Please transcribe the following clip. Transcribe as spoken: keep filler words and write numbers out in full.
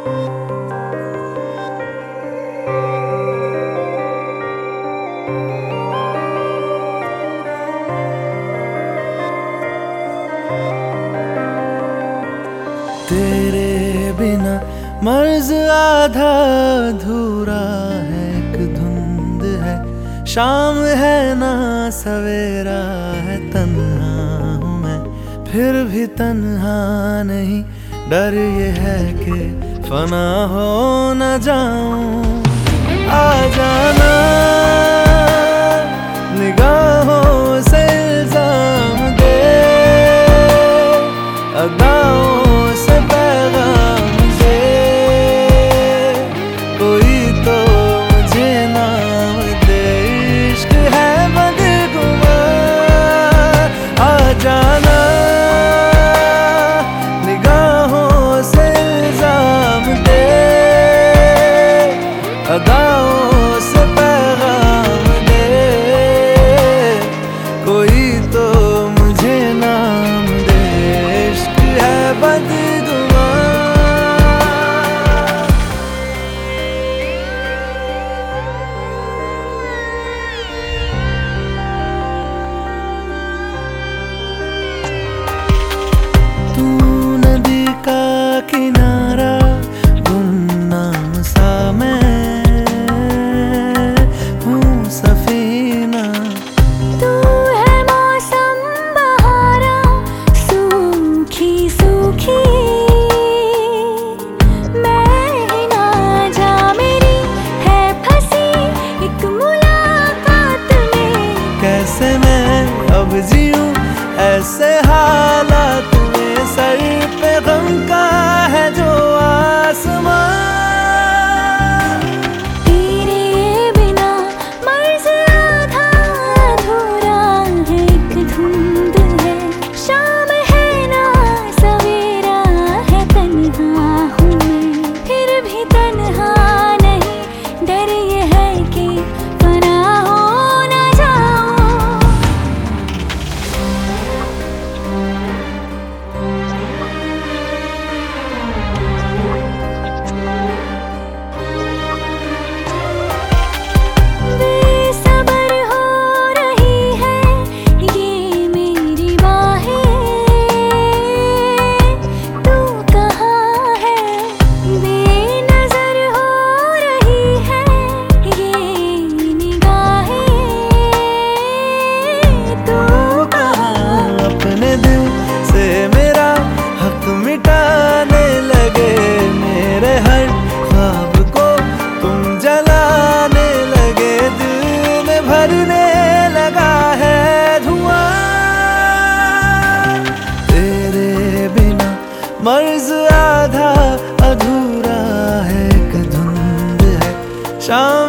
तेरे बिना मर्ज आधा अधूरा है, एक धुंध है शाम है ना सवेरा है। तन्हा हूँ मैं फिर भी तन्हा नहीं, डर ये है कि फना हो न जाऊं। आ जाना निगाहों से इल्जाम दे, अदाओं से पैगाम दे, कोई तो मुझे नाम दे। इश्क है बदगुमा, आ जाना निगाहों से इल्जाम दे, अदाओं से पैगाम दे, कोई तो मुझे नाम दे। इश्क है बदगुमा। तू नदी का किनारा, गुमनाम सा मैं हूँ सफीना। तू है मौसम बहारा, सूखी सूखी मैं ही ना जा, मेरी है फंसी एक मुलाकात में। कैसे मैं अब जीऊं ऐसे हालात में, सर पे गम का है जो आसमां। तेरे बिना मर्ज आधा अधूरा है, एक धुंध है शाम है ना सवेरा है। तन्हा हूँ मैं फिर भी तन्हा नहीं, डर ये है कि फना हो न जाऊं। बेसब्र हो रही है ये मेरी बाहें, तू कहाँ है? बेनज़र हो रही है ये निगाहें, तू कहाँ? अपने दिल से मेरा हक मिटाने लगे, मेरे हर ख्वाब को तुम जलाने लगे। दिल में भरने लगा है धुआं, तेरे बिना मर्ज आधा अधूरा है, एक धुंध है शाम